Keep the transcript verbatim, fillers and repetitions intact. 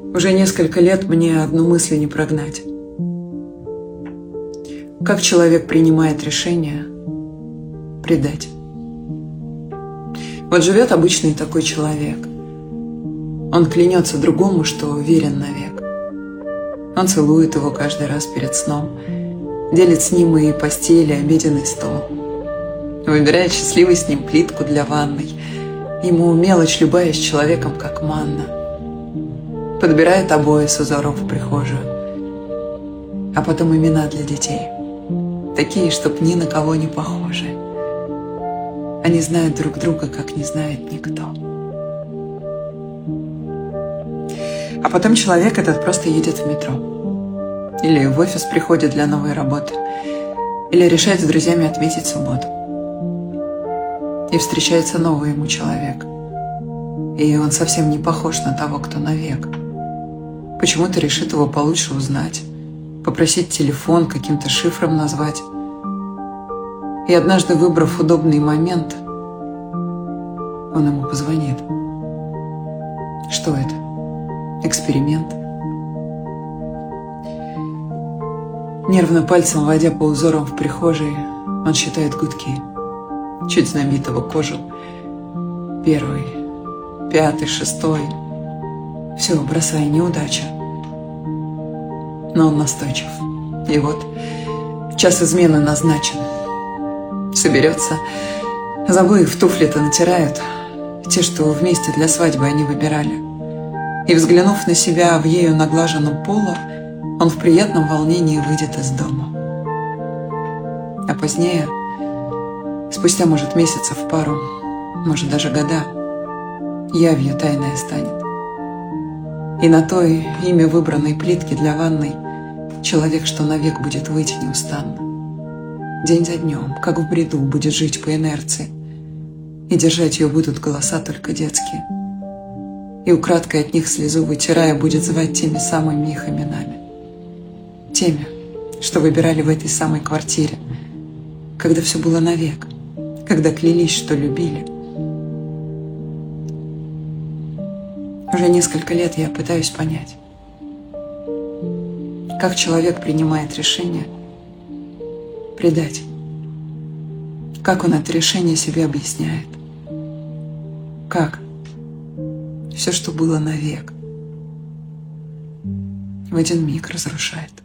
Уже несколько лет мне одну мысль не прогнать. Как человек принимает решение предать? Вот живет обычный такой человек. Он клянется другому, что верен навек. Он целует его каждый раз перед сном, делит с ним и постель, и обеденный стол. Выбирает счастливый с ним плитку для ванной. Ему мелочь любая с человеком, как манна. Подбирает обои с узоров в прихожую. А потом имена для детей. Такие, чтоб ни на кого не похожи. Они знают друг друга, как не знает никто. А потом человек этот просто едет в метро. Или в офис приходит для новой работы. Или решает с друзьями отметить субботу. И встречается новый ему человек. И он совсем не похож на того, кто навек. Почему-то решит его получше узнать, попросить телефон, каким-то шифром назвать. И однажды, выбрав удобный момент, он ему позвонит. Что это? Эксперимент? Нервно пальцем водя по узорам в прихожей, он считает гудки. Чуть знамитого кожу. Первый, пятый, шестой. Все, бросай, неудача. Но он настойчив. И вот час измены назначен. Соберется. Забыв в туфли-то натирают. Те, что вместе для свадьбы они выбирали. И, взглянув на себя в ею наглаженном полу, он в приятном волнении выйдет из дома. А позднее, спустя, может, месяцев пару, может, даже года, явью тайное станет. И на той ими выбранной плитке для ванной человек, что навек будет выть неустанно. День за днем, как в бреду, будет жить по инерции. И держать ее будут голоса только детские. И украдкой от них слезу вытирая, будет звать теми самыми их именами. Теми, что выбирали в этой самой квартире, когда все было навек, когда клялись, что любили. Уже несколько лет я пытаюсь понять, как человек принимает решение предать, как он это решение себе объясняет, как все, что было навек, в один миг разрушает.